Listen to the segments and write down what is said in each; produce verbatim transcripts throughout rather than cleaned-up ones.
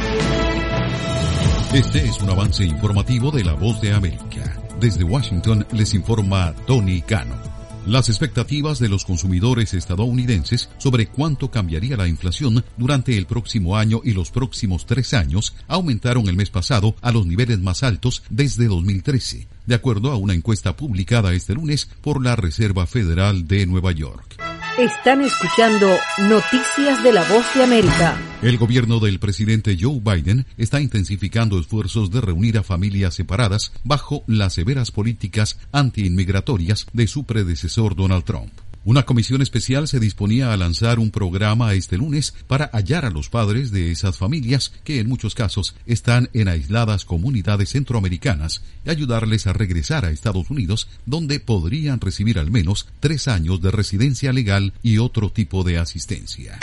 Este es un avance informativo de La Voz de América. Desde Washington les informa Tony Cano. Las expectativas de los consumidores estadounidenses sobre cuánto cambiaría la inflación durante el próximo año y los próximos tres años aumentaron el mes pasado a los niveles más altos desde dos mil trece, de acuerdo a una encuesta publicada este lunes por la Reserva Federal de Nueva York. Están escuchando Noticias de La Voz de América. El gobierno del presidente Joe Biden está intensificando esfuerzos de reunir a familias separadas bajo las severas políticas antiinmigratorias de su predecesor Donald Trump. Una comisión especial se disponía a lanzar un programa este lunes para hallar a los padres de esas familias que en muchos casos están en aisladas comunidades centroamericanas y ayudarles a regresar a Estados Unidos, donde podrían recibir al menos tres años de residencia legal y otro tipo de asistencia.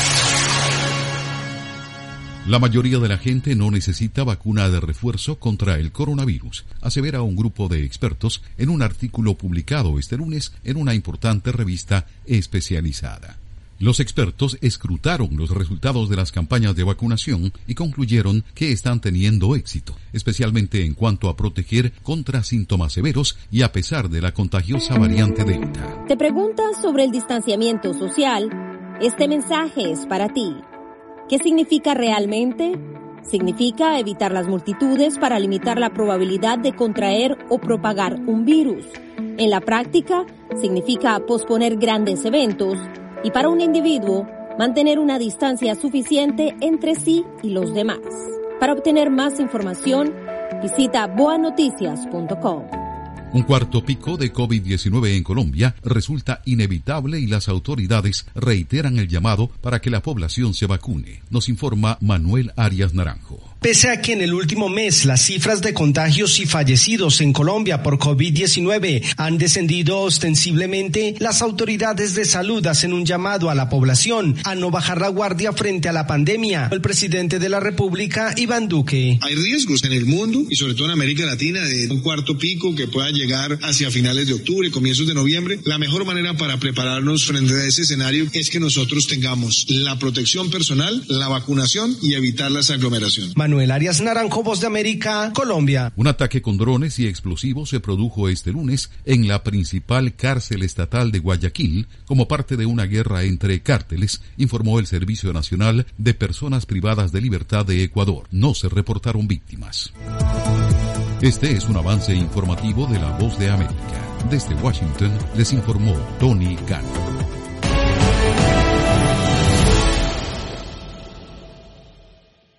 La mayoría de la gente no necesita vacuna de refuerzo contra el coronavirus, asevera un grupo de expertos en un artículo publicado este lunes en una importante revista especializada. Los expertos escrutaron los resultados de las campañas de vacunación y concluyeron que están teniendo éxito, especialmente en cuanto a proteger contra síntomas severos y a pesar de la contagiosa variante Delta. ¿Te preguntas sobre el distanciamiento social? Este mensaje es para ti. ¿Qué significa realmente? Significa evitar las multitudes para limitar la probabilidad de contraer o propagar un virus. En la práctica, significa posponer grandes eventos y para un individuo, mantener una distancia suficiente entre sí y los demás. Para obtener más información, visita boa noticias punto com. Un cuarto pico de COVID diecinueve en Colombia resulta inevitable y las autoridades reiteran el llamado para que la población se vacune, nos informa Manuel Arias Naranjo. Pese a que en el último mes las cifras de contagios y fallecidos en Colombia por COVID diecinueve han descendido ostensiblemente, las autoridades de salud hacen un llamado a la población a no bajar la guardia frente a la pandemia. El presidente de la República, Iván Duque. Hay riesgos en el mundo y sobre todo en América Latina de un cuarto pico que pueda llegar hacia finales de octubre, comienzos de noviembre. La mejor manera para prepararnos frente a ese escenario es que nosotros tengamos la protección personal, la vacunación y evitar las aglomeraciones. Manuel Arias Naranjo, Voz de América, Colombia. Un ataque con drones y explosivos se produjo este lunes en la principal cárcel estatal de Guayaquil como parte de una guerra entre cárteles, informó el Servicio Nacional de Personas Privadas de Libertad de Ecuador. No se reportaron víctimas. Este es un avance informativo de La Voz de América. Desde Washington les informó Tony Cano.